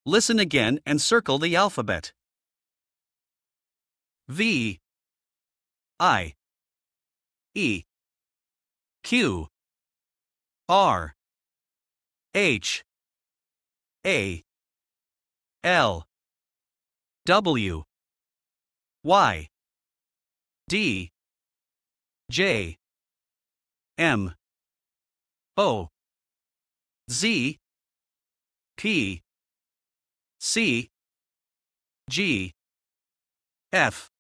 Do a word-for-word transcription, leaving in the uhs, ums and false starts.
Listen again and circle the alphabet. V I E Q R H A L W Y D J M O Z P C G F